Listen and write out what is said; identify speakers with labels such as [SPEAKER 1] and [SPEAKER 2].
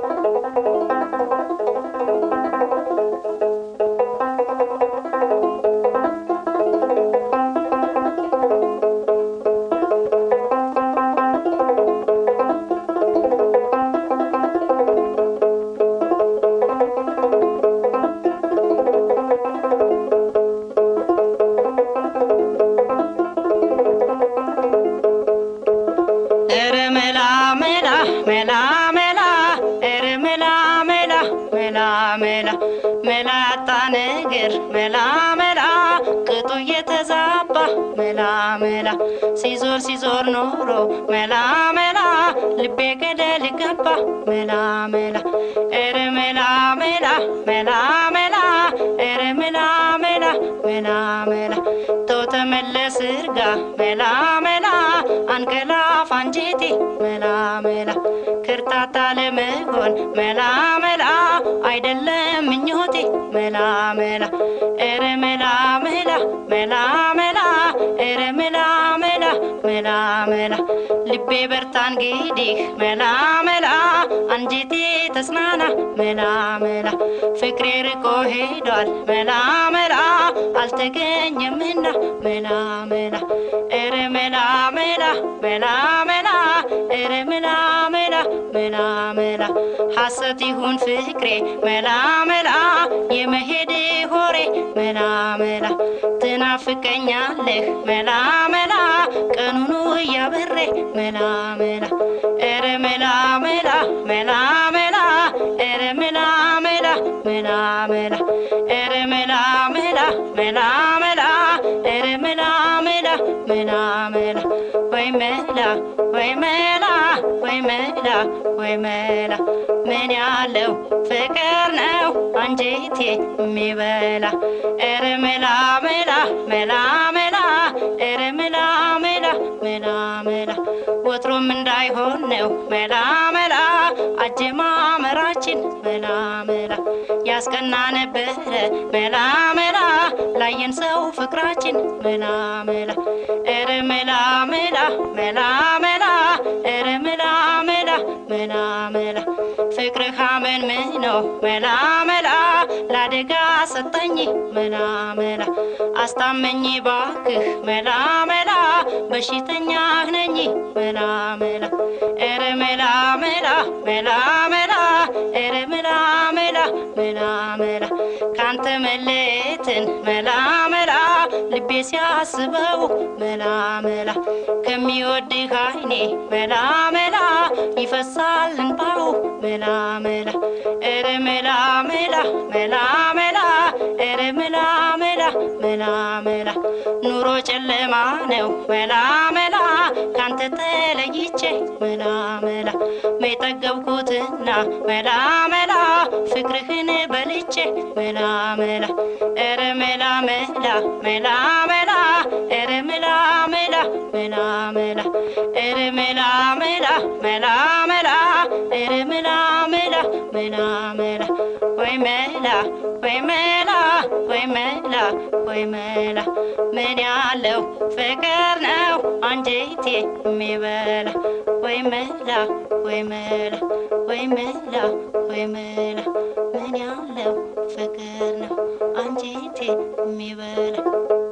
[SPEAKER 1] ملا تانجر ملا كتو يتزابا ملا سيزور نورو ملا لبي كده لكبا ملا إر ملا إر ملا توت مل سرقا ملا أنكلا فانجيتي ملا كرتاتا لمكون ملا አይደለም ምኞቴ መላ ኤረ መላ ኤረ መላ ልቤ በርታ እንግዲህ መላ አንጀቴ ተስናና መላ ፍቅሬ ርቆ ሄዷል መላ አልተገኘምና መላ ኤረ መላ ኤረ መላ ሐሰት ይሁን ፍቅሬ መላ የመሄድ ሆሬ መላ ትናፍቀኛለህ መላ ቀኑኑ ያበሬ መላ ኤረ መላ ኤረ መላ ኤረ መላ ወይ መላ ምን ያለው ፍቅር ነው አንጀቴ የሚበላ ኤረ መላ ኤረ መላ ወትሮም እንዳይሆን ነው መላ አጀማመራችን መላ ያስቀና ነበረ መላ ላየን ሰው ፍቅራችን መላ ኤረ መላ ኤረ መላ ፍቅር ኻመን ምነው መላ ላደጋ ሰጠኝ መላ አስታመኝ ባክህ መላ በሽተኛ ነኝ መላ ኤረ መላ ኤረ መላ ካንተ መለየትን መላ ልቤ ሲያስበው መላ ከሚወድህ አይኔ መላ ይፈሳል እንባው መላ ኤረ መላ ኤረ መላ ኑሮ ጨለማ ነው መላ ካንተ ተለይቼ መላ መይጠገብኩትና መላ ፍቅርህን በልቼ መላ ኤረ መላ ኤረ መላ ወይ መላ ምን ያለው ፍቅር ነው አንጀቴ የሚበላ ወይ መላ ምን ያለው ፍቅር ነው አንጀቴ የሚበላ